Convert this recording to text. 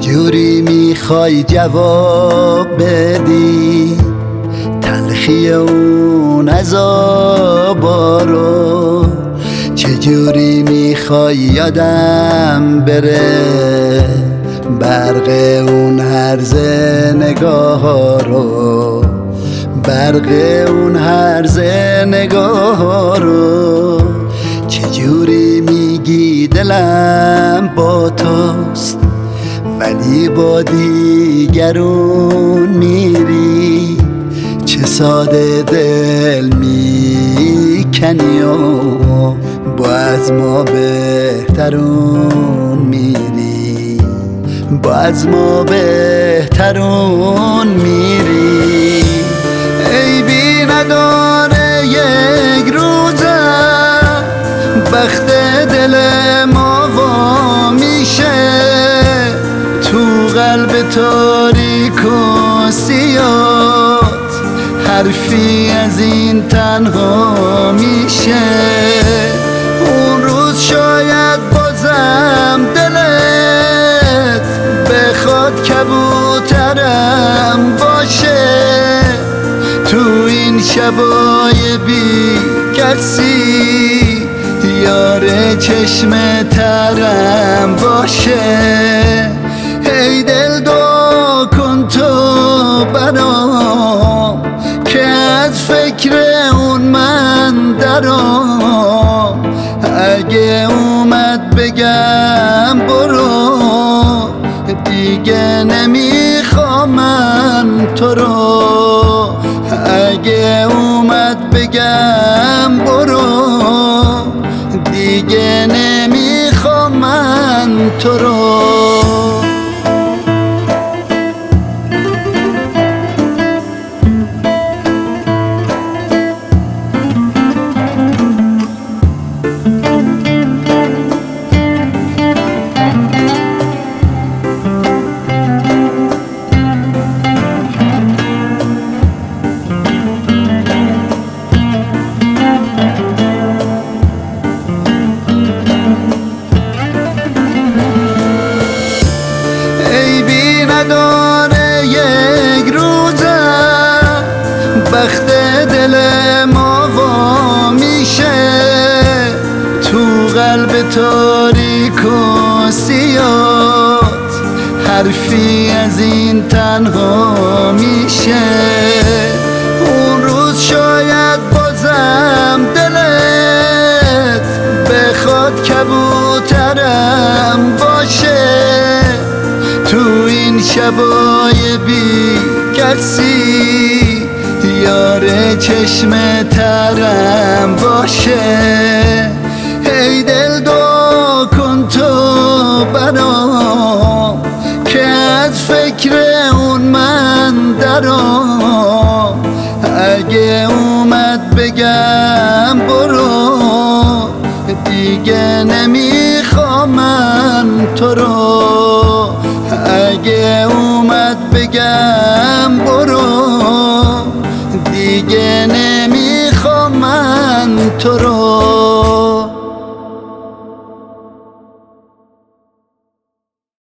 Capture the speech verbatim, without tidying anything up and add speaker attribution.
Speaker 1: چجوری میخوای جواب بدی تلخی اون عذابا رو؟ چجوری میخوای یادم بره برق اون هرز نگاه رو، برق اون هرز نگاه رو؟ چجوری میگی دلم با توست ولی با دیگرون میری؟ چه ساده دل میکنی و با از ما بهترون میری، با از ما بهترون میری. عیبی نداره یک روزه بخت دل ما وا میشه، تو قلب تاریک و سیات حرفی از این تنها میشه. اون روز شاید بازم دلت بخواد کبوترم باشه، تو این شبای بی کسی یار چشم ترم باشه. ای دل دعا کن تو برام که از فکر اون من درام، اگه اومد بگم برو دیگه نمیخوام من تو رو، اگه اومد بگم برو دیگه نمیخوام من تو رو. نداره یک روزه بخت دل ما وا میشه، تو قلب تاریک و سیات حرفی از این تنها میشه. اون روز شاید بازم دلت بخواد کبوترم باشه، تو این شبای بی کسی یار چشم ترم باشه. ای دل دعا کن تو برام که از فکر اون من درام، اگه اومد بگم برو دیگه نمیخوام من تو رو، اگه اومد بگم برو دیگه نمیخوام من تو رو.